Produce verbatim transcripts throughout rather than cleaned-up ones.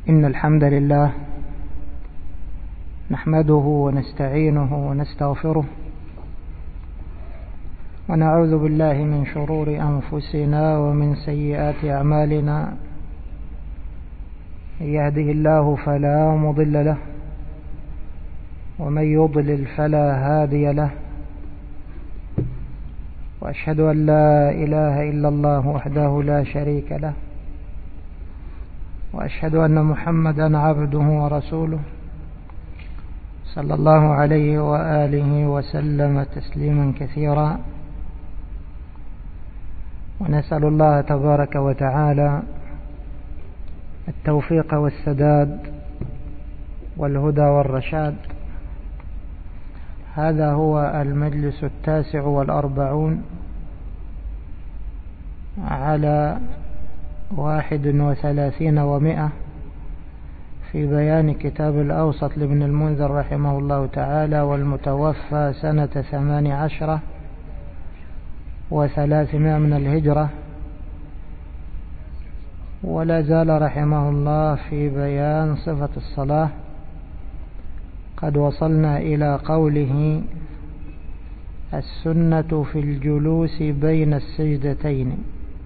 إن الحمد لله نحمده ونستعينه ونستغفره ونعوذ بالله من شرور أنفسنا ومن سيئات أعمالنا. من يهده الله فلا مضل له ومن يضلل فلا هادي له، وأشهد أن لا إله إلا الله وحده لا شريك له، وأشهد أن محمدا عبده ورسوله صلى الله عليه وآله وسلم تسليما كثيرا. ونسأل الله تبارك وتعالى التوفيق والسداد والهدى والرشاد. هذا هو المجلس التاسع والأربعون على واحد وثلاثين ومئة في بيان كتاب الأوسط لابن المنذر رحمه الله تعالى، والمتوفى سنة ثمان عشرة وثلاثمائة من الهجرة، ولا زال رحمه الله في بيان صفة الصلاة. قد وصلنا إلى قوله: السنة في الجلوس بين السجدتين.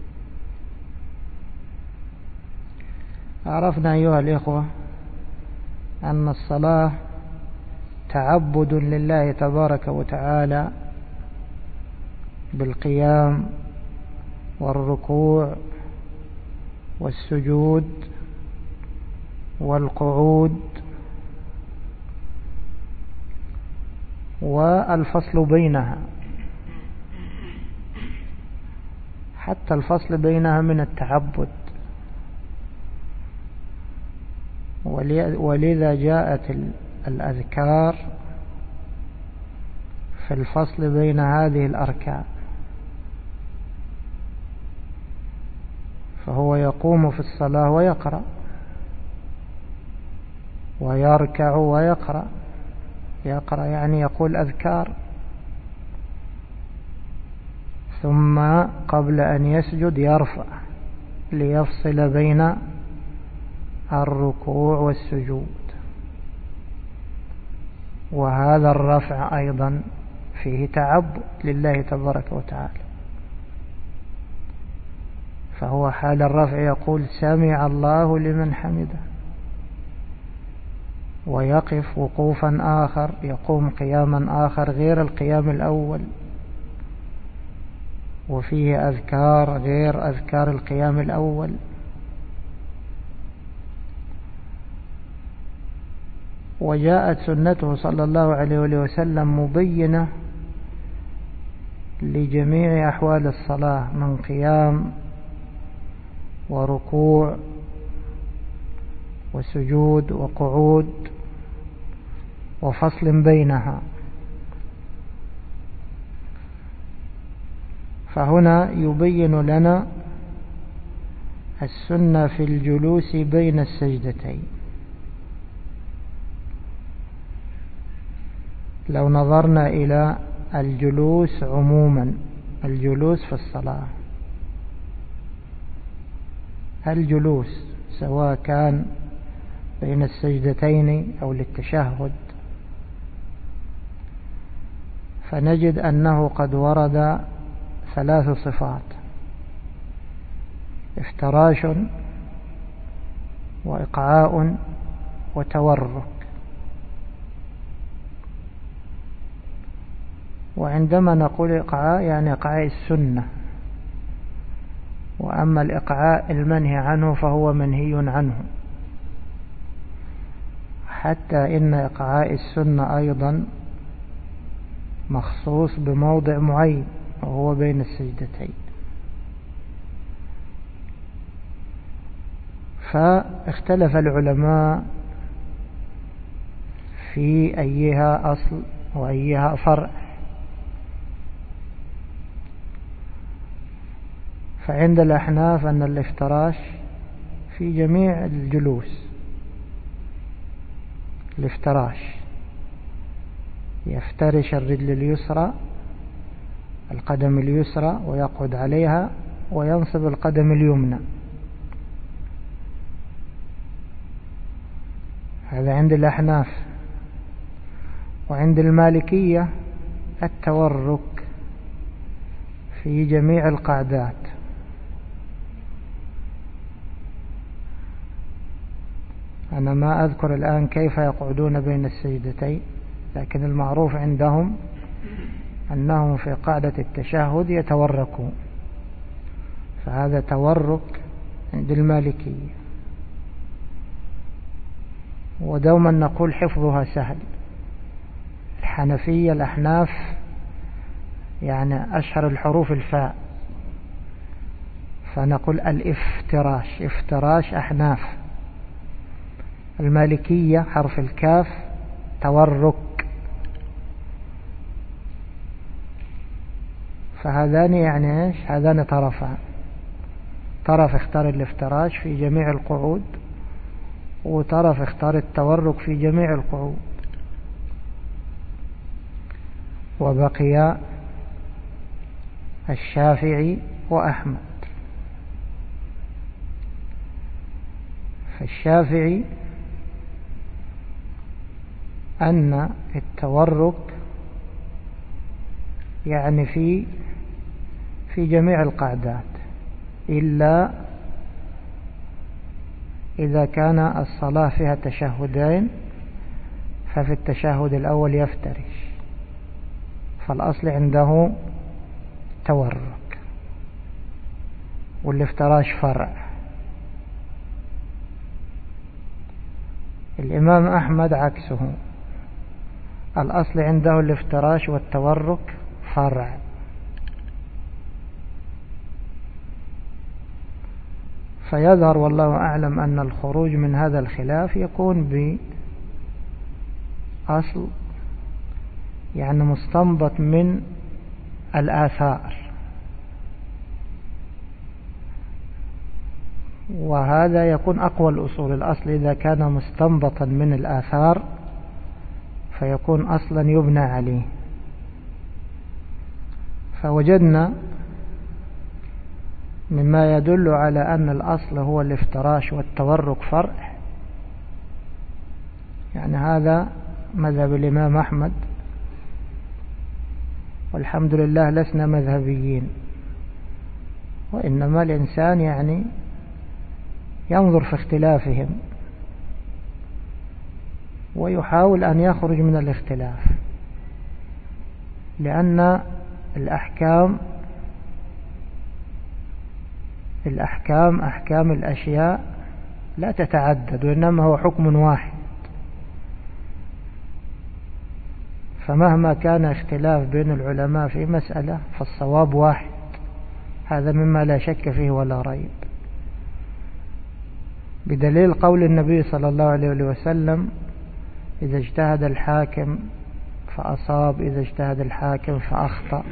عرفنا أيها الإخوة أن الصلاة تعبد لله تبارك وتعالى بالقيام والركوع والسجود والقعود، والفصل بينها، حتى الفصل بينها من التعبد. ولذا جاءت الأذكار في الفصل بين هذه الأركان، فهو يقوم في الصلاة ويقرأ، ويركع ويقرأ. يقرأ يعني يقول أذكار، ثم قبل أن يسجد يرفع ليفصل بين الركوع والسجود. وهذا الرفع أيضا فيه تعبد لله تبارك وتعالى، فهو حال الرفع يقول: سمع الله لمن حمده، ويقف وقوفا آخر، يقوم قياما آخر غير القيام الأول، وفيه أذكار غير أذكار القيام الأول. وجاءت سنته صلى الله عليه وسلم مبينة لجميع أحوال الصلاة، من قيام وركوع وسجود وقعود وفصل بينها. فهنا يبين لنا السنة في الجلوس بين السجدتين. لو نظرنا إلى الجلوس عموما، الجلوس في الصلاة، الجلوس سواء كان بين السجدتين أو للتشهد، فنجد أنه قد ورد ثلاث صفات: افتراش وإقعاء وتورك. وعندما نقول إقعاء يعني إقعاء السنة، وأما الإقعاء المنهي عنه فهو منهي عنه، حتى إن إقعاء السنة أيضا مخصوص بموضع معين وهو بين السجدتين. فاختلف العلماء في أيها أصل وأيها فرع. فعند الأحناف أن الافتراش في جميع الجلوس، الافتراش يفترش الرجل اليسرى القدم اليسرى ويقعد عليها وينصب القدم اليمنى. هذا عند الأحناف. وعند المالكية التورك في جميع القعدات. أنا ما أذكر الآن كيف يقعدون بين السجدتين، لكن المعروف عندهم أنهم في قعدة التشهد يتوركون، فهذا تورك عند المالكية. ودوما نقول حفظها سهل. الحنفية الأحناف يعني أشهر الحروف الفاء، فنقول الافتراش، افتراش أحناف. المالكية حرف الكاف تورك، فهذان يعني ايش؟ هذان طرفان، طرف اختار الافتراش في جميع القعود، وطرف اختار التورك في جميع القعود. وبقي الشافعي وأحمد. فالشافعي أن التورك يعني في في جميع القعدات، إلا إذا كان الصلاة فيها تشهدين، ففي التشهد الأول يفترش، فالأصل عنده تورك، والافتراش فرع. الإمام أحمد عكسه، الأصل عنده الافتراش والتورك فرع. فيظهر والله أعلم أن الخروج من هذا الخلاف يكون بأصل يعني مستنبط من الآثار، وهذا يكون أقوى الأصول. الأصل إذا كان مستنبطا من الآثار فيكون أصلا يبنى عليه. فوجدنا مما يدل على أن الأصل هو الافتراش والتورك فرع، يعني هذا مذهب الإمام أحمد، والحمد لله لسنا مذهبيين، وإنما الإنسان يعني ينظر في اختلافهم ويحاول أن يخرج من الاختلاف، لأن الأحكام الأحكام أحكام الأشياء لا تتعدد، وإنما هو حكم واحد. فمهما كان اختلاف بين العلماء في مسألة فالصواب واحد، هذا مما لا شك فيه ولا ريب، بدليل قول النبي صلى الله عليه وسلم: إذا اجتهد الحاكم فأصاب، إذا اجتهد الحاكم فأخطأ.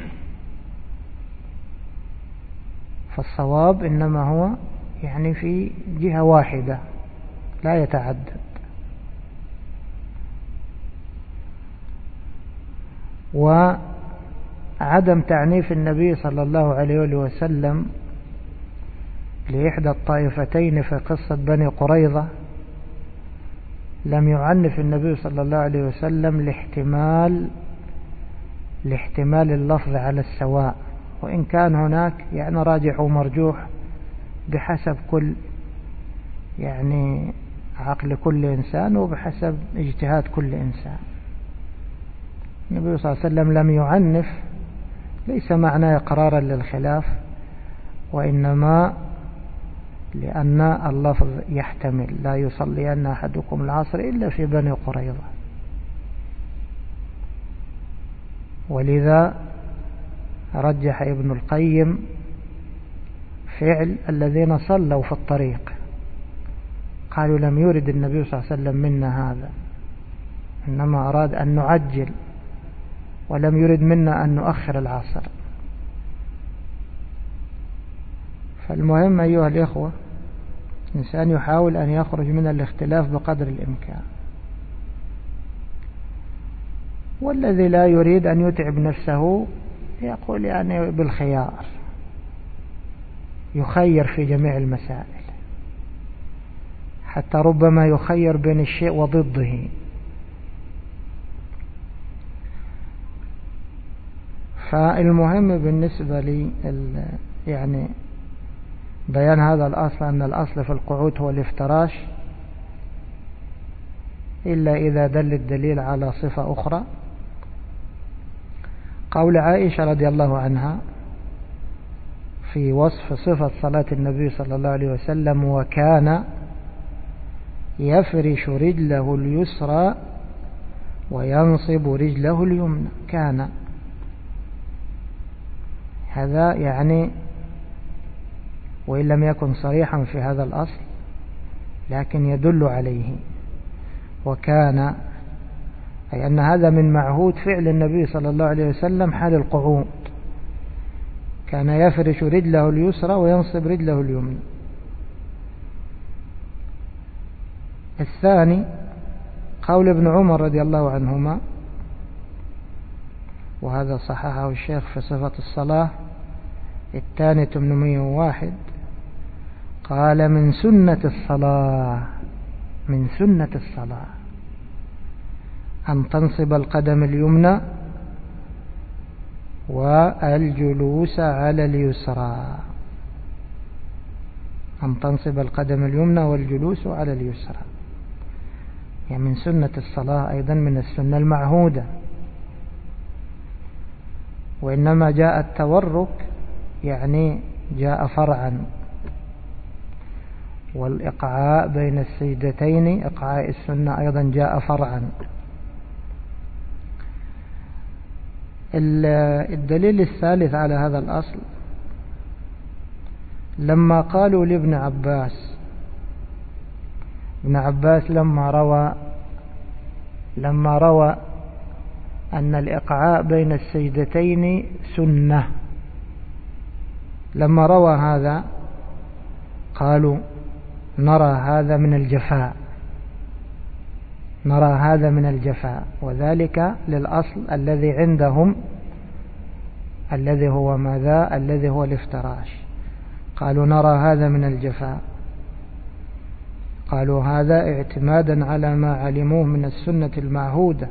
فالصواب إنما هو يعني في جهة واحدة لا يتعدد. وعدم تعنيف النبي صلى الله عليه وسلم لإحدى الطائفتين في قصة بني قريظة، لم يعنف النبي صلى الله عليه وسلم لاحتمال لاحتمال اللفظ على السواء، وإن كان هناك يعني راجح ومرجوح بحسب كل يعني عقل كل إنسان وبحسب اجتهاد كل إنسان. النبي صلى الله عليه وسلم لم يعنف، ليس معناه إقرارا للخلاف، وإنما لأن اللفظ يحتمل: لا يصلين أحدكم العصر إلا في بني قريظة. ولذا رجح ابن القيم فعل الذين صلوا في الطريق، قالوا لم يرد النبي صلى الله عليه وسلم منا هذا، إنما أراد أن نعجل، ولم يرد منا أن نؤخر العصر. فالمهم أيها الإخوة، الإنسان يحاول أن يخرج من الاختلاف بقدر الإمكان، والذي لا يريد أن يتعب نفسه يقول يعني بالخيار، يخير في جميع المسائل. حتى ربما يخير بين الشيء وضده. فالمهم بالنسبة لي يعني بيان هذا الأصل، أن الأصل في القعود هو الافتراش إلا إذا دل الدليل على صفة أخرى. قول عائشة رضي الله عنها في وصف صفة صلاة النبي صلى الله عليه وسلم: وكان يفرش رجله اليسرى وينصب رجله اليمنى. كان هذا يعني وإن لم يكن صريحا في هذا الأصل لكن يدل عليه. وكان أي أن هذا من معهود فعل النبي صلى الله عليه وسلم حال القعود، كان يفرش رجله اليسرى وينصب رجله اليمنى. الثاني قول ابن عمر رضي الله عنهما، وهذا صححه الشيخ في صفة الصلاة الثاني ثمانمائة وواحد، قال: من سنة الصلاة من سنة الصلاة أن تنصب القدم اليمنى والجلوس على اليسرى. أن تنصب القدم اليمنى والجلوس على اليسرى، يعني من سنة الصلاة، أيضا من السنة المعهودة. وإنما جاء التورك يعني جاء فرعا، والإقعاء بين السجدتين إقعاء السنة أيضا جاء فرعا. الدليل الثالث على هذا الأصل لما قالوا لابن عباس ابن عباس لما روى لما روى أن الإقعاء بين السجدتين سنة، لما روى هذا قالوا: نرى هذا من الجفاء نرى هذا من الجفاء وذلك للأصل الذي عندهم الذي هو ماذا؟ الذي هو الافتراش. قالوا: نرى هذا من الجفاء. قالوا هذا اعتمادا على ما علموه من السنة المعهودة.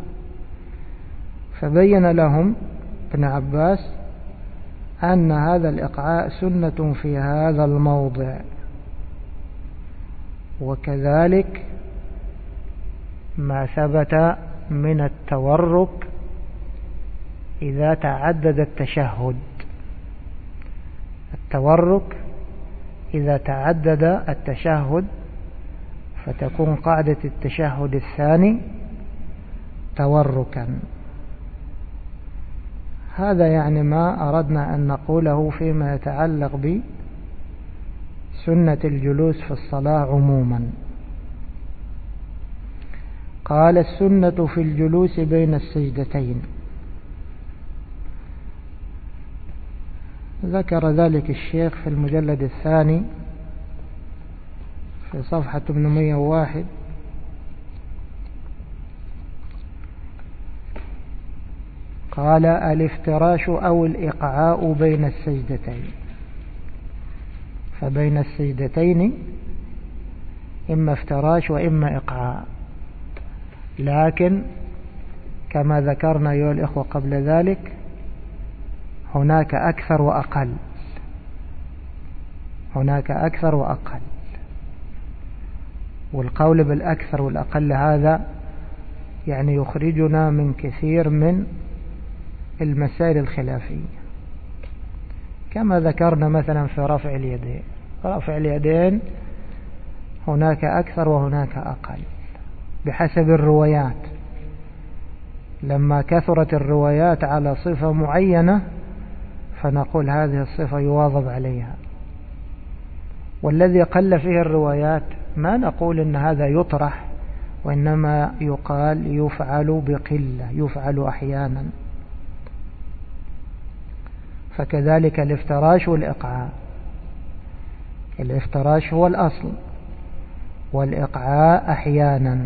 فبين لهم ابن عباس أن هذا الإقعاء سنة في هذا الموضع، وكذلك ما ثبت من التورك إذا تعدد التشهد. التورك إذا تعدد التشهد فتكون قاعدة التشهد الثاني توركا. هذا يعني ما أردنا أن نقوله فيما يتعلق بسنة الجلوس في الصلاة عموما. قال: السنة في الجلوس بين السجدتين. ذكر ذلك الشيخ في المجلد الثاني في صفحة ثمانمائة وواحد، قال: الافتراش أو الإقعاء بين السجدتين. فبين السجدتين إما افتراش وإما إقعاء، لكن كما ذكرنا أيها الإخوة قبل ذلك هناك أكثر وأقل هناك أكثر وأقل والقول بالأكثر والأقل هذا يعني يخرجنا من كثير من المسائل الخلافية، كما ذكرنا مثلا في رفع اليدين. رفع اليدين هناك أكثر وهناك أقل بحسب الروايات. لما كثرت الروايات على صفة معينة فنقول هذه الصفة يواظب عليها، والذي قل فيه الروايات ما نقول إن هذا يطرح، وإنما يقال يفعل بقلة، يفعل أحيانا. فكذلك الافتراش والإقعاء. الافتراش هو الأصل، والإقعاء أحيانا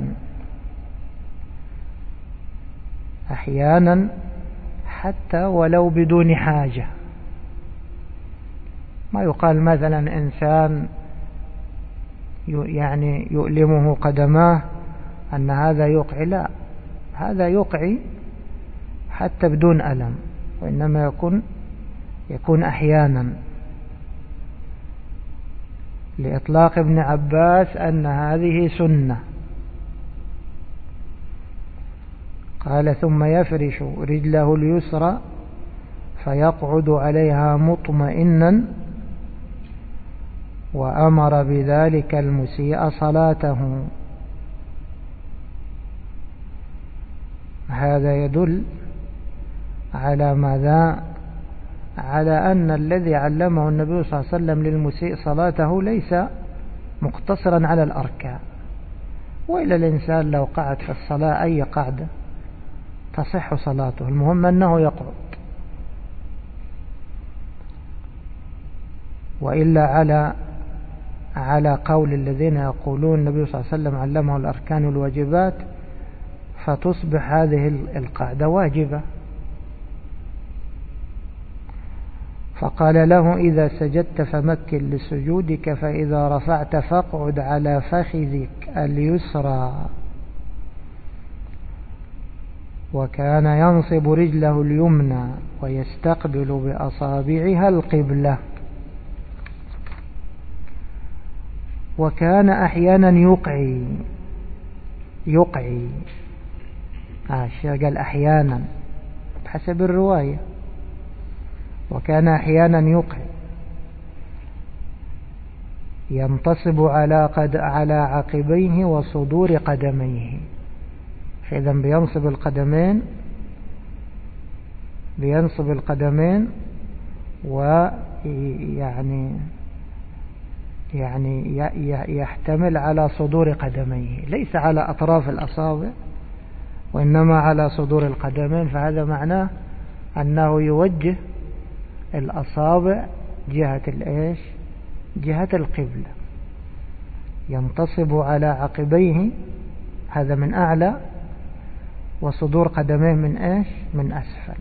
أحيانا حتى ولو بدون حاجة. ما يقال مثلا إنسان يعني يؤلمه قدماه أن هذا يقعي، لا، هذا يقعي حتى بدون ألم، وإنما يكون يكون أحيانا، لإطلاق ابن عباس أن هذه سنة. قال ثم يفرش رجله اليسرى فيقعد عليها مطمئنا، وأمر بذلك المسيء صلاته. هذا يدل على ماذا؟ على أن الذي علمه النبي صلى الله عليه وسلم للمسيء صلاته ليس مقتصرا على الأركان، وإلا الإنسان لو قعد في الصلاة أي قعدة تصح صلاته، المهم أنه يقعد. وإلا على على قول الذين يقولون النبي صلى الله عليه وسلم علمه الأركان والواجبات، فتصبح هذه القاعدة واجبة. فقال له إذا سجدت فمكن لسجودك، فإذا رفعت فاقعد على فخذك اليسرى. وكان ينصب رجله اليمنى ويستقبل بأصابعها القبلة. وكان أحيانا يقعي يقعي آه قال أحيانا بحسب الرواية. وكان أحيانا يقعي ينتصب على قد على عقبيه وصدور قدميه. فإذا بينصب القدمين بينصب القدمين ويعني يعني يحتمل على صدور قدميه، ليس على أطراف الأصابع وإنما على صدور القدمين. فهذا معناه أنه يوجه الأصابع جهة الإيش؟ جهة القبلة. ينتصب على عقبيه، هذا من أعلى، وصدور قدميه من إيش؟ من أسفل.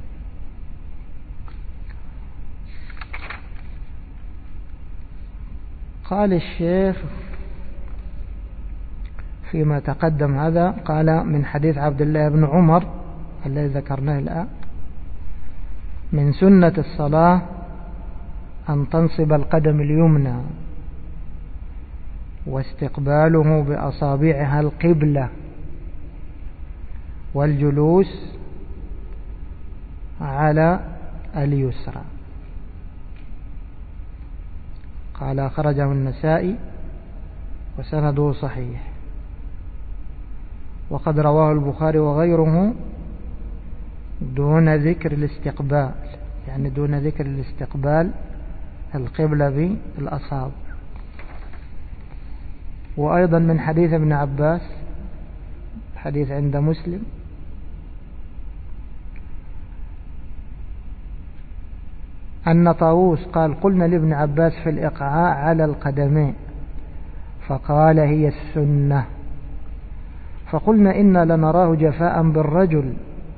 قال الشيخ فيما تقدم هذا، قال من حديث عبد الله بن عمر الذي ذكرناه الآن: من سنة الصلاة أن تنصب القدم اليمنى واستقباله بأصابعها القبلة، والجلوس على اليسرى. قال أخرجه النسائي وسنده صحيح، وقد رواه البخاري وغيره دون ذكر الاستقبال، يعني دون ذكر الاستقبال القبلة بالأصابع. وأيضا من حديث ابن عباس، حديث عند مسلم، أن طاووس قال: قلنا لابن عباس في الإقعاء على القدمين، فقال: هي السنة. فقلنا: إنا لنراه جفاء بالرجل،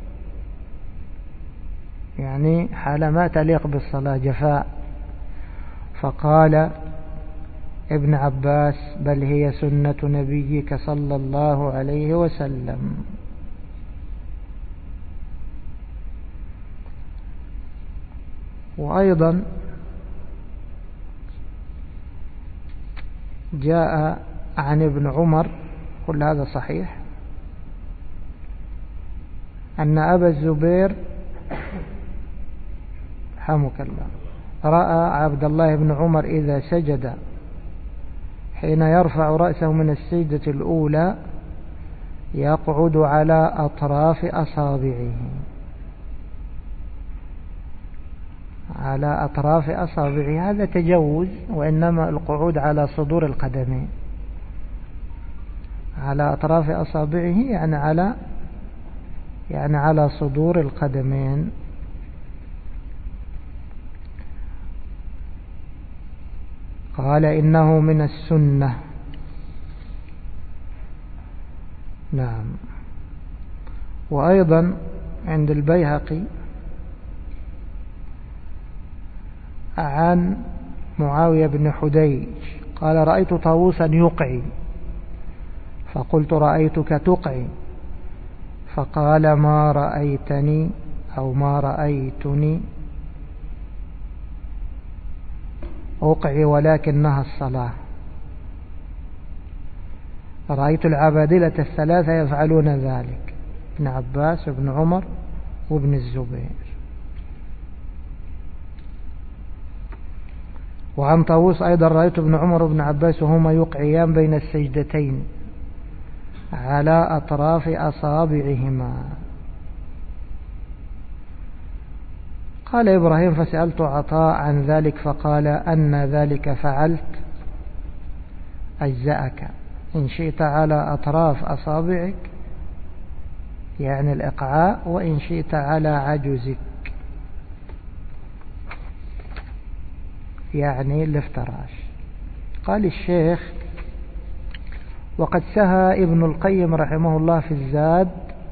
يعني حال ما تليق بالصلاة جفاء. فقال ابن عباس: بل هي سنة نبيك صلى الله عليه وسلم. وأيضا جاء عن ابن عمر، كل هذا صحيح، أن أبا الزبير حمك الله رأى عبد الله بن عمر إذا سجد حين يرفع رأسه من السجدة الأولى يقعد على أطراف أصابعه، على أطراف أصابعه. هذا تجوز، وإنما القعود على صدور القدمين، على أطراف أصابعه يعني على يعني على صدور القدمين. قال: إنه من السنة. نعم. وأيضا عند البيهقي عن معاوية بن حديج قال رأيت طاووسا يقعي، فقلت رأيتك تقعي، فقال ما رأيتني أو ما رأيتني أقعي ولكنها الصلاة. رأيت العبادلة الثلاثة يفعلون ذلك، ابن عباس وابن عمر وابن الزبير. وعن طاووس أيضا رأيت ابن عمر وابن عباس وهما يقعيان بين السجدتين على أطراف أصابعهما. قال إبراهيم فسألت عطاء عن ذلك فقال أن ذلك فعلت أجزأك إن شئت على أطراف أصابعك يعني الإقعاء، وإن شئت على عجزك يعني الافتراش. قال الشيخ وقد سهى ابن القيم رحمه الله في الزاد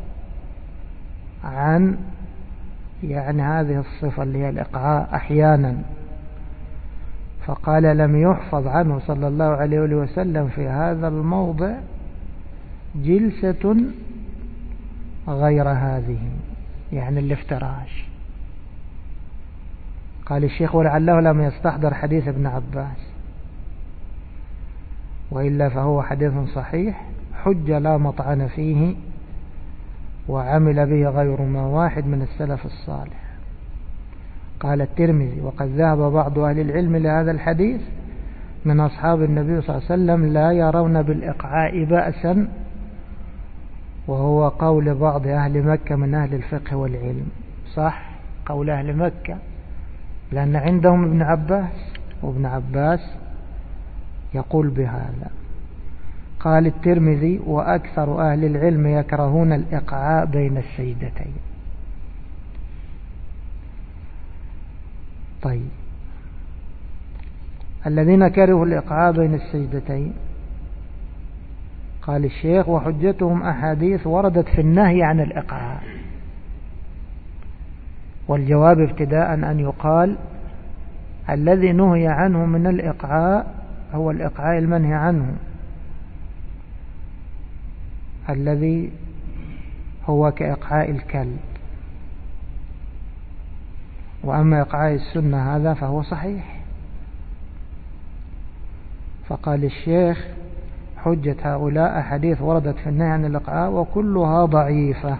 عن يعني هذه الصفة اللي هي الإقعاء أحيانا، فقال لم يحفظ عنه صلى الله عليه وسلم في هذا الموضع جلسة غير هذه يعني الافتراش. قال الشيخ ولعله لم يستحضر حديث ابن عباس، وإلا فهو حديث صحيح حجة لا مطعن فيه، وعمل به غير ما واحد من السلف الصالح. قال الترمذي وقد ذهب بعض أهل العلم لهذا الحديث من أصحاب النبي صلى الله عليه وسلم لا يرون بالإقعاء بأسا، وهو قول بعض أهل مكة من أهل الفقه والعلم. صح قول أهل مكة، لأن عندهم ابن عباس، وابن عباس يقول بهذا. قال الترمذي وأكثر أهل العلم يكرهون الإقعاء بين السجدتين. طيب الذين كرهوا الإقعاء بين السجدتين، قال الشيخ وحجتهم أحاديث وردت في النهي عن الإقعاء. والجواب ابتداء أن يقال الذي نهي عنه من الإقعاء هو الإقعاء المنهي عنه الذي هو كإقعاء الكلب، وأما إقعاء السنة هذا فهو صحيح. فقال الشيخ حجة هؤلاء أحاديث وردت في النهي عن الإقعاء وكلها ضعيفة.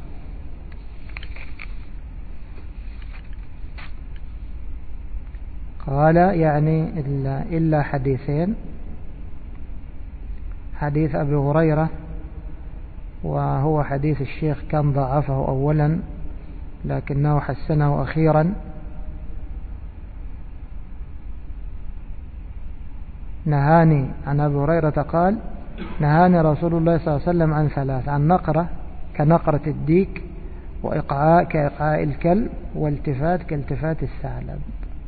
قال يعني إلا, إلا حديثين، حديث أبي هريرة وهو حديث الشيخ كان ضعفه أولا لكنه حسنه أخيرا. نهاني عن أبي هريرة قال نهاني رسول الله صلى الله عليه وسلم عن ثلاث: عن نقرة كنقرة الديك، وإقعاء كإقعاء الكلب، والتفات كالتفات الثعلب.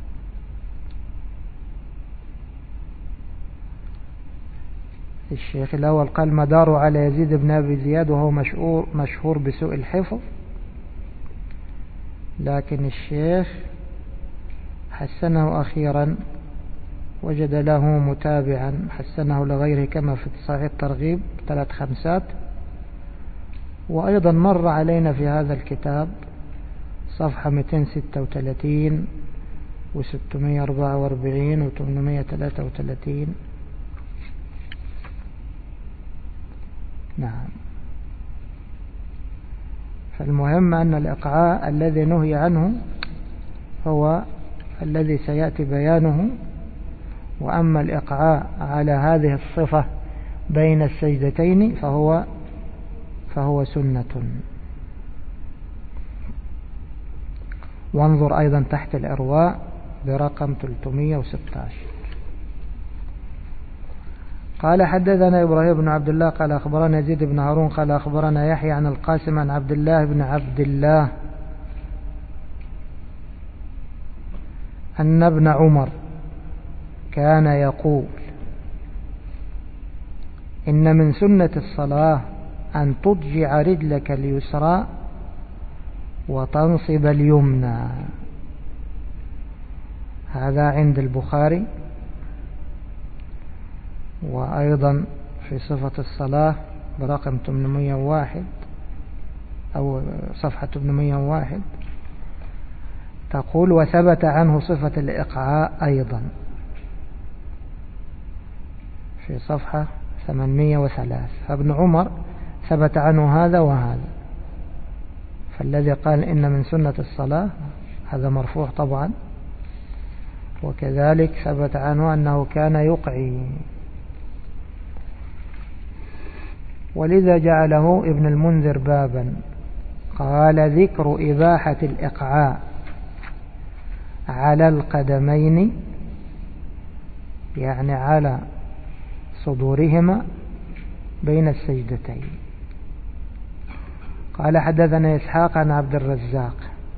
الشيخ الأول قال مدار على يزيد بن أبي زياد وهو مشهور, مشهور بسوء الحفظ، لكن الشيخ حسنه أخيرا، وجد له متابعا حسنه لغيره كما في صحيح الترغيب ثلاث خمسات. وأيضا مر علينا في هذا الكتاب صفحة مئتين وستة وثلاثين وستمائة وأربعة وأربعين وثمانمائة وثلاثة وثلاثين. نعم. فالمهم أن الإقعاء الذي نهي عنه هو الذي سيأتي بيانه، وأما الإقعاء على هذه الصفة بين السجدتين فهو فهو سنة. وانظر أيضا تحت الإرواء برقم ثلاثمائة وستة عشر. قال حدثنا إبراهيم بن عبد الله قال أخبرنا يزيد بن هارون قال أخبرنا يحيى عن القاسم عن عبد الله بن عبد الله أن ابن عمر كان يقول إن من سنة الصلاة أن تضجع رجلك اليسرى وتنصب اليمنى. هذا عند البخاري وأيضا في صفة الصلاة برقم ثمانمائة وواحد أو صفحة ثمانمائة وواحد تقول: وثبت عنه صفة الإقعاء أيضا في صفحة ثمانمائة وثلاثة. فابن عمر ثبت عنه هذا وهذا، فالذي قال إن من سنة الصلاة هذا مرفوع طبعا، وكذلك ثبت عنه أنه كان يقعي، ولذا جعله ابن المنذر بابا قال: ذكر إباحة الإقعاء على القدمين، يعني على صدورهما بين السجدتين. قال: حدثنا إسحاق عن عبد الرزاق.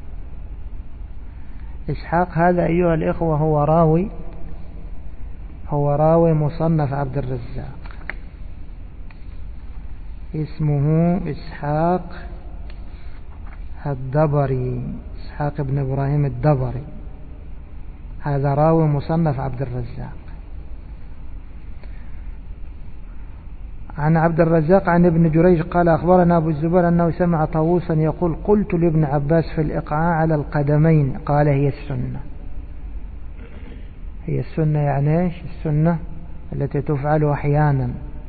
إسحاق هذا أيها الإخوة هو راوي هو راوي مصنف عبد الرزاق، اسمه إسحاق الدبري، إسحاق بن إبراهيم الدبري، هذا راوي مصنف عبد الرزاق. عن عبد الرزاق عن ابن جريج قال: أخبرنا أبو الزبير أنه سمع طاووسا يقول: قلت لابن عباس في الإقعاء على القدمين، قال: هي السنة. هي السنة يعني إيش؟ السنة التي تفعل أحيانا.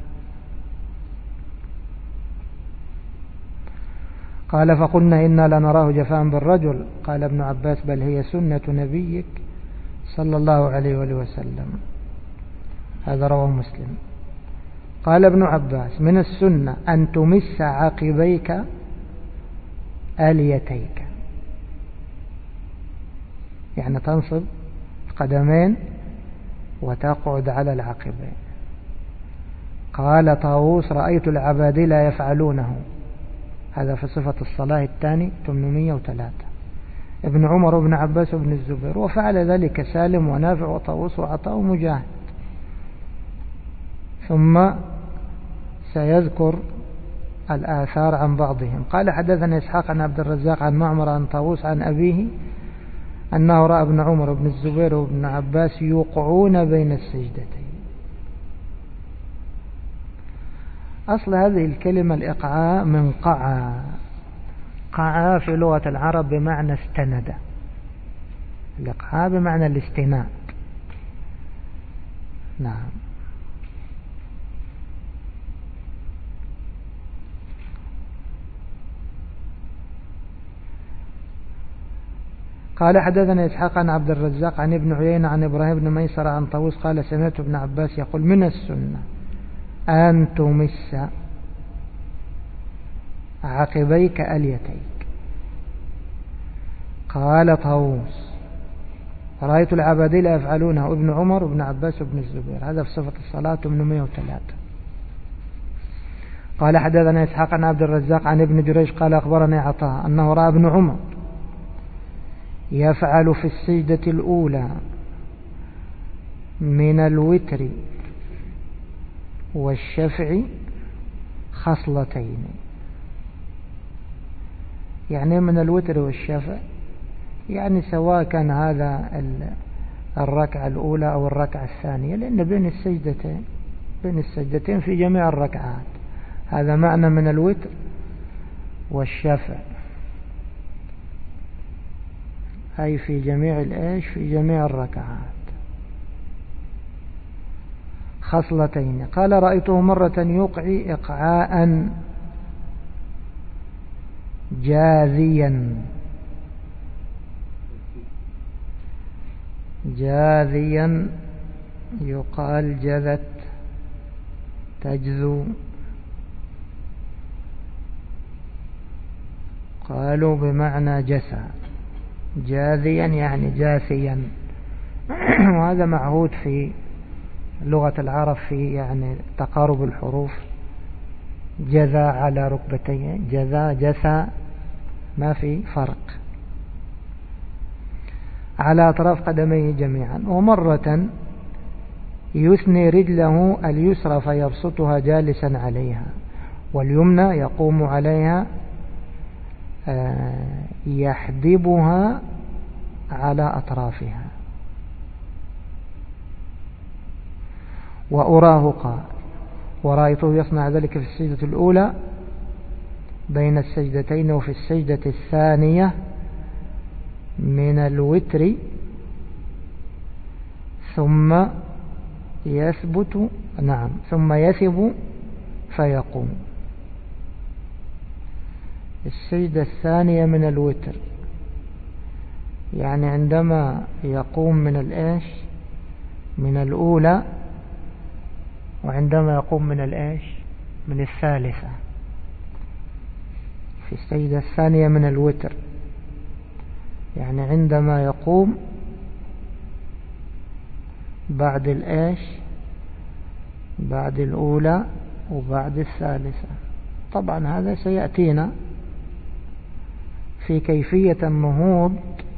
قال: فقلنا إنا لنراه جفاء بالرجل. قال ابن عباس: بل هي سنة نبيك صلى الله عليه وآله وسلم. هذا رواه مسلم. قال ابن عباس: من السنة أن تمس عقبيك آليتيك، يعني تنصب قدمين وتقعد على العقبين. قال طاووس: رأيت العبادلة يفعلونه. هذا في صفة الصلاة الثاني ثمانمائة وثلاثة. ابن عمر وابن عباس وابن الزبير، وفعل ذلك سالم ونافع وطاووس وعطاء ومجاهد. ثم سيذكر الآثار عن بعضهم. قال: حدثنا إسحاق عن عبد الرزاق عن معمر عن طاووس عن أبيه أنه رأى ابن عمر وابن الزبير وابن عباس يوقعون بين السجدتين. أصل هذه الكلمة الإقعاء من قعى. قعى في لغة العرب بمعنى استند، الإقعاء بمعنى الاستناد. نعم. قال: حدثنا إسحاق عن عبد الرزاق عن ابن عيينة عن إبراهيم بن ميسر عن طاووس قال: سمعت ابن عباس يقول: من السنة أن تمس عقبيك أليتيك. قال طاووس: رأيت العبادلة يفعلونه، ابن عمر وابن عباس وابن الزبير. هذا في صفة الصلاة ثمانمائة وثلاثة. قال: حدثنا إسحاق عن عبد الرزاق عن ابن جريج قال: أخبرني عطاء أنه رأى ابن عمر يفعل في السجدة الأولى من الوتر والشفع خصلتين، يعني من الوتر والشفع، يعني سواء كان هذا الركعة الأولى أو الركعة الثانية، لأن بين السجدتين بين السجدتين في جميع الركعات. هذا معنى من الوتر والشفع، أي في جميع الإيش في جميع الركعات خصلتين. قال: رأيته مرة يقعي إقعاء جاذيا جاذيا يقال جذت تجذو، قالوا بمعنى جسى، جاذيا يعني جاثيا. وهذا معهود في لغة العرب في يعني تقارب الحروف. جذى على ركبتيه، جذى جثى، ما في فرق. على أطراف قدميه جميعا. ومرة يثني رجله اليسرى فيبسطها جالسا عليها، واليمنى يقوم عليها يحدبها على أطرافها. وأراه قال ورأيته يصنع ذلك في السجدة الأولى بين السجدتين وفي السجدة الثانية من الوتر ثم يثبت نعم ثم يثب فيقوم. السجدة الثانية من الوتر يعني عندما يقوم من الإيش من الأولى، وعندما يقوم من الإيش من الثالثة. في السجدة الثانية من الوتر يعني عندما يقوم بعد الإيش بعد الأولى وبعد الثالثة. طبعا هذا سيأتينا في كيفية النهوض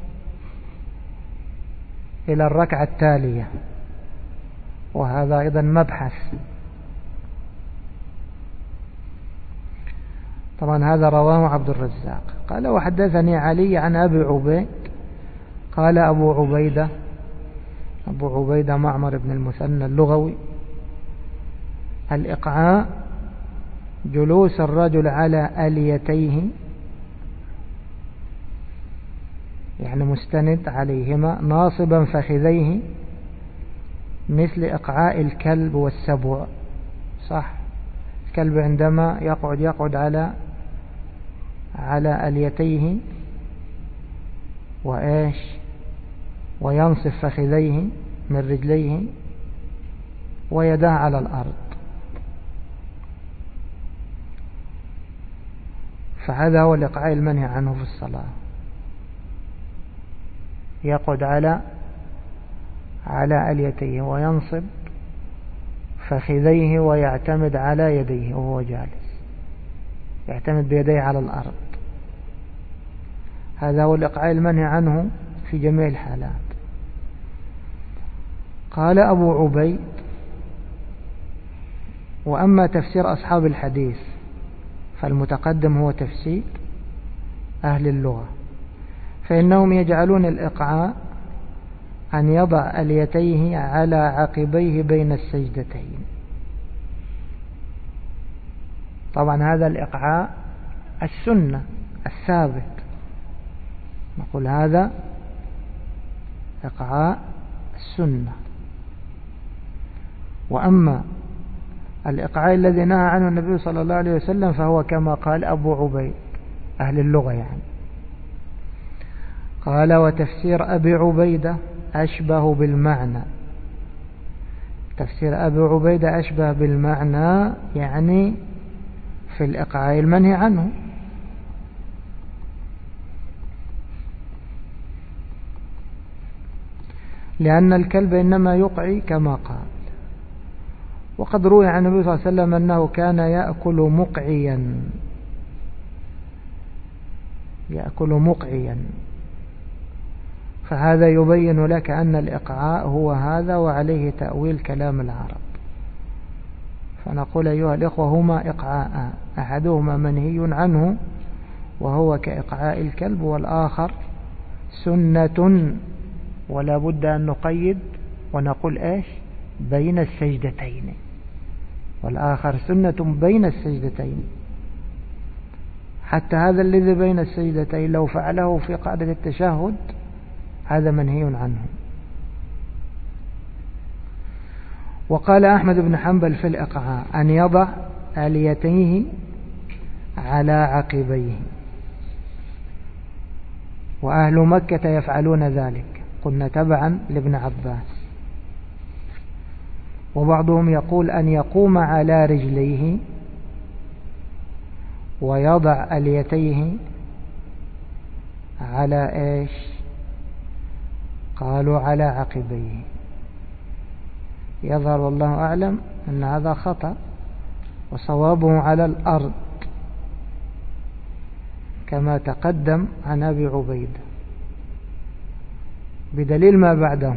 إلى الركعة التالية، وهذا أيضا مبحث. طبعا هذا رواه عبد الرزاق قال وحدثني علي عن أبي عبيد قال أبو عبيدة أبو عبيدة معمر بن المثنى اللغوي الإقعاء جلوس الرجل على أليتيه يعني مستند عليهما ناصبا فخذيه مثل إقعاء الكلب والسبع. صح، الكلب عندما يقعد يقعد على على أليتيه وإيش وينصب فخذيه من رجليه ويداه على الأرض. فهذا هو الإقعاء المنهي عنه في الصلاة، يقعد على على أليتيه وينصب فخذيه ويعتمد على يديه وهو جالس، يعتمد بيديه على الأرض. هذا هو الإقعاء المنهي عنه في جميع الحالات. قال أبو عبيد وأما تفسير أصحاب الحديث فالمتقدم هو تفسير أهل اللغة، فإنهم يجعلون الإقعاء أن يضع أليتيه على عقبيه بين السجدتين. طبعا هذا الإقعاء السنة الثابت، نقول هذا إقعاء السنة. وأما الإقعاء الذي نهى عنه النبي صلى الله عليه وسلم فهو كما قال أبو عبيد أهل اللغة يعني. قال وتفسير أبي عبيدة أشبه بالمعنى. تفسير أبي عبيدة أشبه بالمعنى يعني في الإقعاء المنهي عنه. لأن الكلب إنما يقعي كما قال. وقد روي عن النبي صلى الله عليه وسلم أنه كان يأكل مقعيا يأكل مقعيا فهذا يبين لك أن الإقعاء هو هذا، وعليه تأويل كلام العرب. فنقول أيها الإخوة هما إقعاء، أحدهما منهي عنه وهو كإقعاء الكلب، والآخر سنة ولا بد أن نقيد ونقول إيش بين السجدتين، والآخر سنة بين السجدتين. حتى هذا الذي بين السجدتين لو فعله في قاعدة التشهد هذا منهي عنه. وقال أحمد بن حنبل في الإقعاء أن يضع آليتيه على عقبيه، وأهل مكة يفعلون ذلك، قلنا تبعا لابن عباس. وبعضهم يقول أن يقوم على رجليه ويضع آليتيه على إيش؟ قالوا على عقبيه. يظهر والله أعلم أن هذا خطأ، وصوابه على الأرض كما تقدم عن أبي عبيدة، بدليل ما بعده.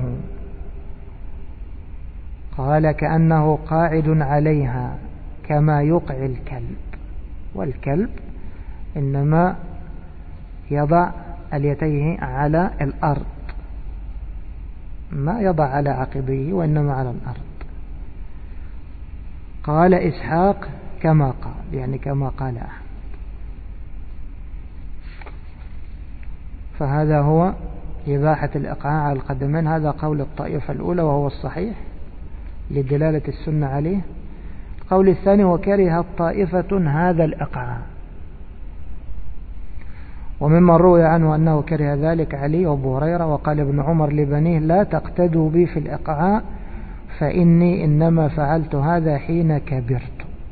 قال كأنه قاعد عليها كما يقعي الكلب، والكلب إنما يضع اليتيه على الأرض، ما يضع على عقبيه وإنما على الأرض. قال إسحاق كما قال، يعني كما قال أحمد. فهذا هو إباحة الإقعاء على القدمين، هذا قول الطائفة الأولى وهو الصحيح لدلالة السنة عليه. القول الثاني: وكره الطائفة هذا الإقعاء، ومما روي عنه أنه كره ذلك علي وابو هريرة. وقال ابن عمر لبنيه: لا تقتدوا بي في الإقعاء فإني إنما فعلت هذا حين كبرت.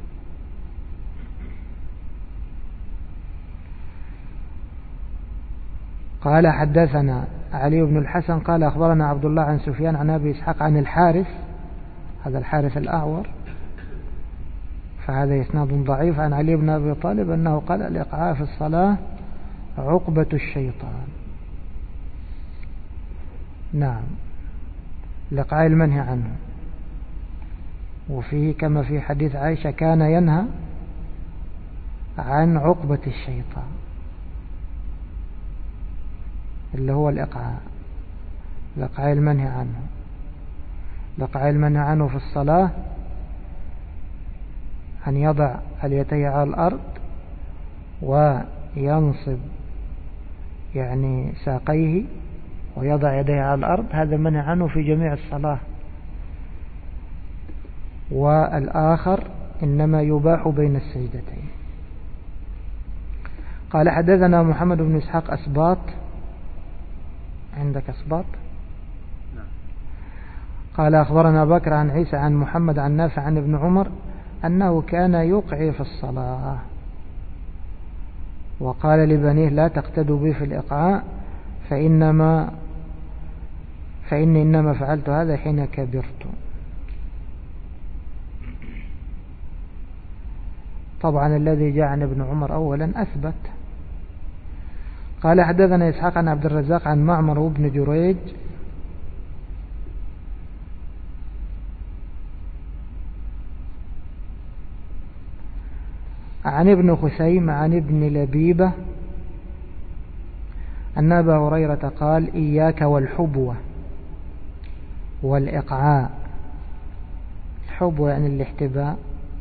قال حدثنا علي بن الحسن قال أخبرنا عبد الله عن سفيان عن أبي إسحاق عن الحارث، هذا الحارث الأعور، فهذا إسناد ضعيف، عن علي بن أبي طالب أنه قال: الإقعاء في الصلاة عقبة الشيطان. نعم، الإقعاء المنهي عنه. وفيه كما في حديث عائشة: كان ينهى عن عقبة الشيطان، اللي هو الإقعاء، الإقعاء المنهي عنه. الإقعاء المنهي عنه في الصلاة أن يضع اليدين على الأرض وينصب يعني ساقيه ويضع يديه على الأرض، هذا منهي عنه في جميع الصلاة. والآخر إنما يباح بين السجدتين. قال حدثنا محمد بن إسحاق أسباط، عندك أسباط؟ قال أخبرنا بكر عن عيسى عن محمد عن نافع عن ابن عمر أنه كان يقعي في الصلاة، وقال لبنيه: لا تقتدوا بي في الإقعاء فإنما فإني إنما فعلت هذا حين كبرت. طبعا الذي جاء عن ابن عمر أولا أثبت. قال حدثنا إسحاق عن عبد الرزاق عن معمر وابن جريج عن ابن خثيم عن ابن لبيبة أن أبا هريرة قال: إياك والحبوة والإقعاء. الحبوة يعني الاحتباء،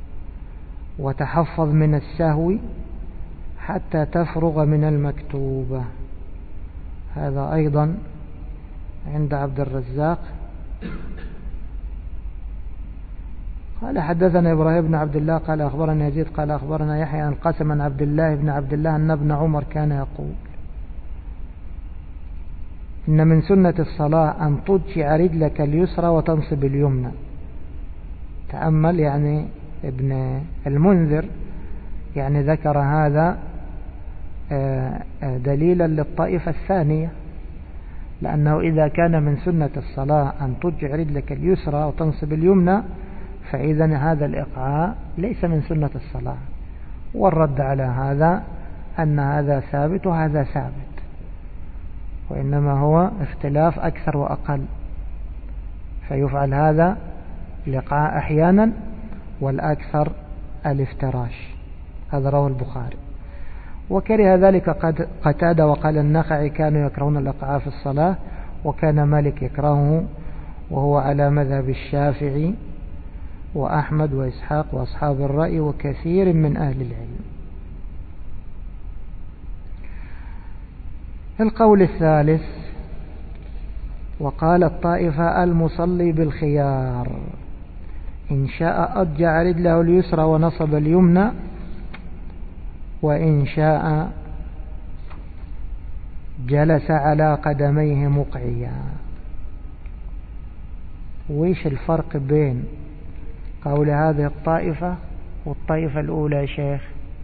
وتحفظ من السهو حتى تفرغ من المكتوبة، هذا أيضا عند عبد الرزاق. قال حدثنا إبراهيم بن عبد الله قال أخبرنا يزيد قال أخبرنا يحيى عن القاسم عن عبد الله بن عبد الله أن ابن عمر كان يقول: إن من سنة الصلاة أن تضجع رجلك اليسرى وتنصب اليمنى. تأمل، يعني ابن المنذر يعني ذكر هذا دليلا للطائفة الثانية، لأنه إذا كان من سنة الصلاة أن تضجع رجلك اليسرى وتنصب اليمنى، فإذا هذا الإقعاء ليس من سنة الصلاة. والرد على هذا أن هذا ثابت وهذا ثابت، وإنما هو اختلاف أكثر وأقل، فيفعل هذا الإقعاء أحيانا والأكثر الافتراش. هذا رواه البخاري. وكره ذلك قتادة وقال النخعي كانوا يكرهون الإقعاء في الصلاة، وكان مالك يكرهه، وهو على مذهب الشافعي وأحمد وإسحاق وأصحاب الرأي وكثير من أهل العلم. القول الثالث: وقال الطائفة المصلي بالخيار، إن شاء أضجع رجله اليسرى ونصب اليمنى، وإن شاء جلس على قدميه مقعيا. وإيش الفرق بين قول هذه الطائفة والطائفة الأولى يا شيخ؟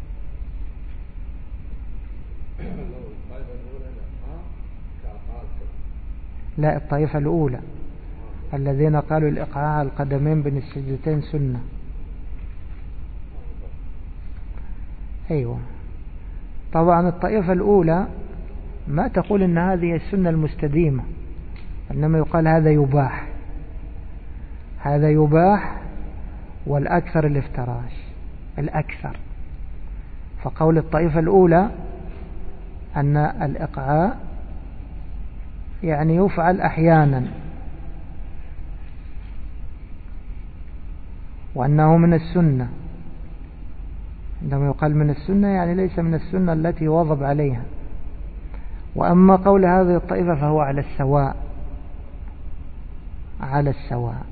لا، الطائفة الأولى الذين قالوا الإقعاء على القدمين بين السجدتين سنة. أيوة، طبعا الطائفة الأولى ما تقول إن هذه السنة المستديمة، إنما يقال هذا يباح، هذا يباح، والأكثر الافتراش الأكثر. فقول الطائفة الأولى أن الإقعاء يعني يفعل أحيانا، وأنه من السنة. عندما يقال من السنة يعني ليس من السنة التي واظب عليها. وأما قول هذه الطائفة فهو على السواء، على السواء.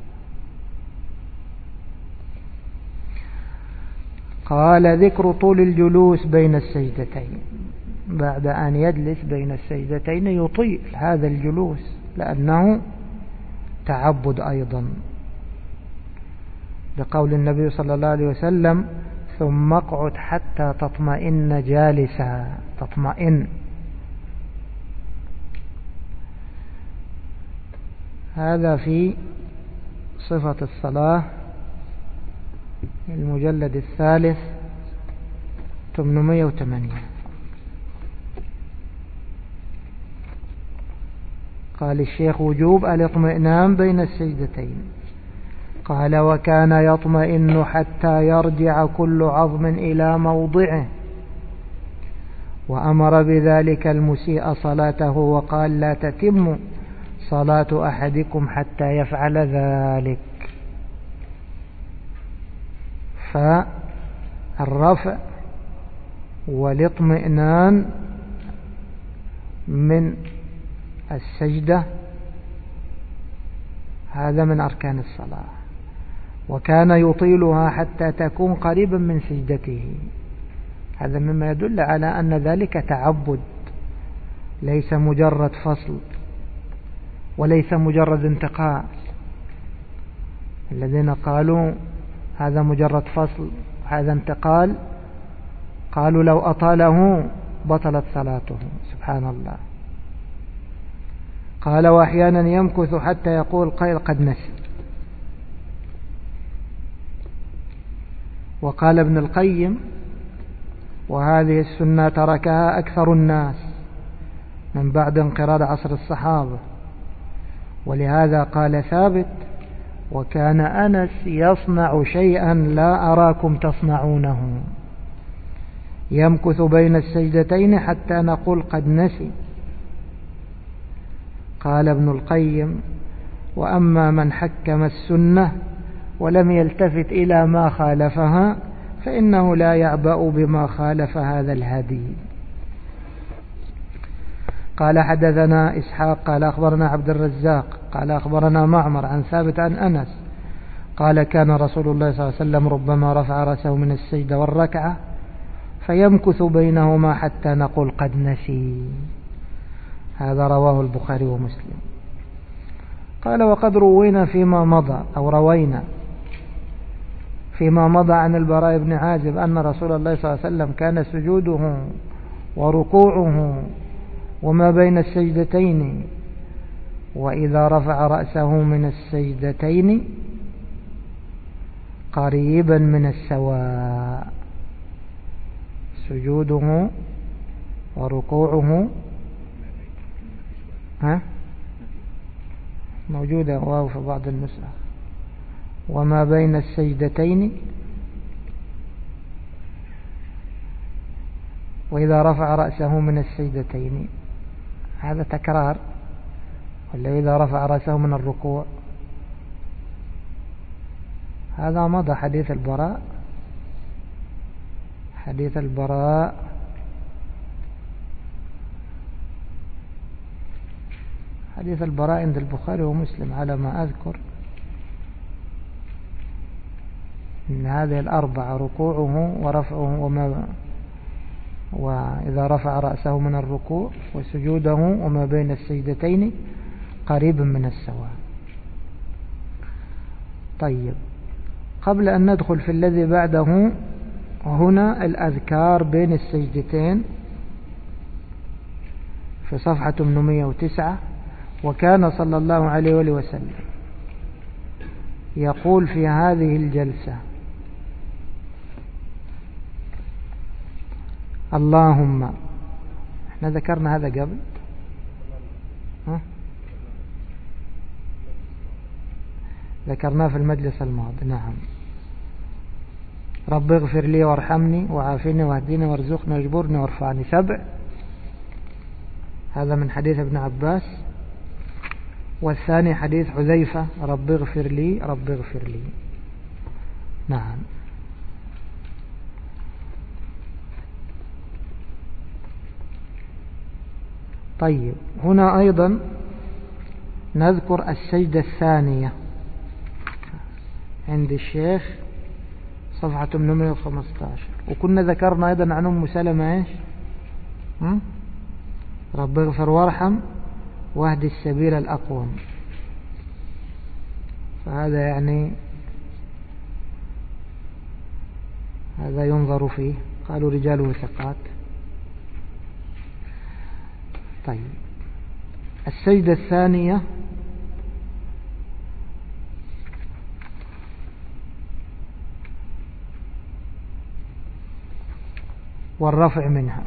قال ذكر طول الجلوس بين السجدتين، بعد أن يجلس بين السجدتين يطيل هذا الجلوس لأنه تعبد أيضا، لقول النبي صلى الله عليه وسلم ثم اقعد حتى تطمئن جالسا، تطمئن. هذا في صفة الصلاة المجلد الثالث ثمانمائة وثمانية. قال الشيخ وجوب الاطمئنان بين السجدتين. قال وكان يطمئن حتى يرجع كل عظم إلى موضعه، وأمر بذلك المسيء صلاته وقال لا تتم صلاة أحدكم حتى يفعل ذلك. فالرفع والاطمئنان من السجدة هذا من أركان الصلاة، وكان يطيلها حتى تكون قريبا من سجدته. هذا مما يدل على أن ذلك تعبد، ليس مجرد فصل وليس مجرد انتقال. الذين قالوا هذا مجرد فصل هذا انتقال قالوا لو أطاله بطلت صلاته، سبحان الله. قال وأحيانا يمكث حتى يقول قيل قد نسي. وقال ابن القيم وهذه السنة تركها أكثر الناس من بعد انقراض عصر الصحابة، ولهذا قال ثابت وكان أنس يصنع شيئا لا أراكم تصنعونه، يمكث بين السجدتين حتى نقول قد نسي. قال ابن القيم وأما من حكم السنة ولم يلتفت إلى ما خالفها فإنه لا يعبأ بما خالف هذا الهدي. قال حدثنا إسحاق قال أخبرنا عبد الرزاق قال أخبرنا معمر عن ثابت عن أنس قال كان رسول الله صلى الله عليه وسلم ربما رفع رأسه من السجدة والركعة فيمكث بينهما حتى نقول قد نسي. هذا رواه البخاري ومسلم. قال وقد روينا فيما مضى أو روينا فيما مضى عن البراء بن عازب أن رسول الله صلى الله عليه وسلم كان سجوده وركوعه وما بين السجدتين وإذا رفع رأسه من السجدتين قريبا من السواء. سجوده وركوعه ها موجودة واو في بعض النسخ وما بين السجدتين وإذا رفع رأسه من السجدتين. هذا تكرار ولا إذا رفع رأسه من الركوع؟ هذا مضى حديث البراء. حديث البراء حديث البراء عند البخاري ومسلم على ما أذكر إن هذه الأربعة ركوعه ورفعه وما وإذا رفع رأسه من الركوع وسجوده وما بين السجدتين قريب من السواء. طيب قبل أن ندخل في الذي بعده هنا الأذكار بين السجدتين في صفحة ثمانمائة وتسعة. وكان صلى الله عليه وآله وسلم يقول في هذه الجلسة اللهم، احنا ذكرنا هذا قبل ها؟ ذكرناه في المجلس الماضي. نعم. رب اغفر لي وارحمني وعافني واهدني وارزقني واجبرني وارفعني. سبع. هذا من حديث ابن عباس. والثاني حديث حذيفة رب اغفر لي رب اغفر لي. نعم. طيب هنا أيضا نذكر السجدة الثانية عند الشيخ صفحة ثمانمائة وخمسة عشر. وكنا ذكرنا أيضا عن أم سلمة إيش؟ رب اغفر وارحم واهد السبيل الأقوم. فهذا يعني هذا ينظر فيه، قالوا رجاله ثقات. طيب السجدة الثانية والرفع منها،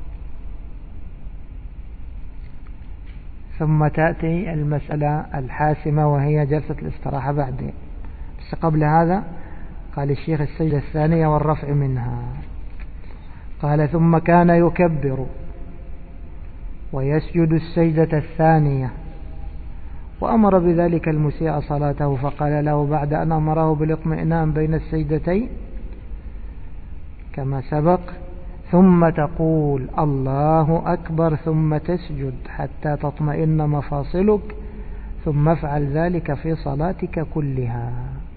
ثم تأتي المسألة الحاسمة وهي جلسة الاستراحة بعدين. بس قبل هذا قال الشيخ السجدة الثانية والرفع منها. قال ثم كان يكبر ويسجد السجدة الثانية، وأمر بذلك المسيء صلاته فقال له بعد أن أمره بالاطمئنان بين السجدتين كما سبق: ثم تقول الله أكبر ثم تسجد حتى تطمئن مفاصلك، ثم افعل ذلك في صلاتك كلها.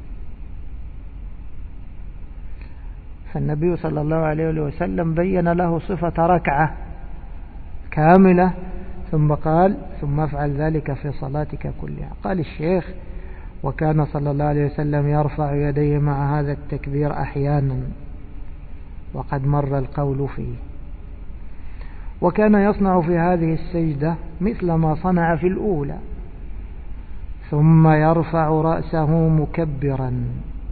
فالنبي صلى الله عليه وسلم بين له صفة ركعة كاملة، ثم قال: ثم افعل ذلك في صلاتك كلها. قال الشيخ: وكان صلى الله عليه وسلم يرفع يديه مع هذا التكبير أحيانا، وقد مر القول فيه. وكان يصنع في هذه السجدة مثل ما صنع في الأولى، ثم يرفع رأسه مكبرا،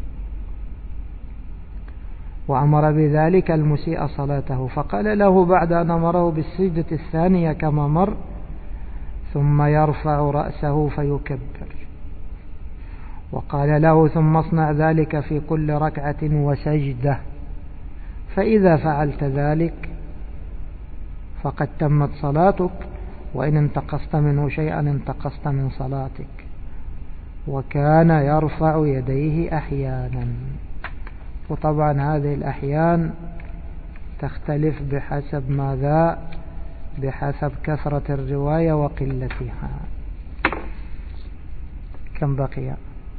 وأمر بذلك المسيء صلاته فقال له بعد أن أمره بالسجدة الثانية كما مر: ثم يرفع رأسه فيكبر. وقال له: ثم اصنع ذلك في كل ركعة وسجدة، فإذا فعلت ذلك فقد تمت صلاتك، وإن انتقصت منه شيئا انتقصت من صلاتك. وكان يرفع يديه أحيانا، وطبعا هذه الأحيان تختلف بحسب ماذا؟ بحسب كثرة الرواية وقلتها. كم بقي؟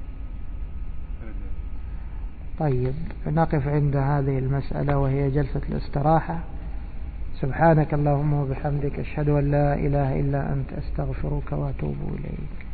طيب نقف عند هذه المسألة وهي جلسة الاستراحة. سبحانك اللهم وبحمدك، أشهد أن لا إله إلا أنت، أستغفرك وأتوب إليك.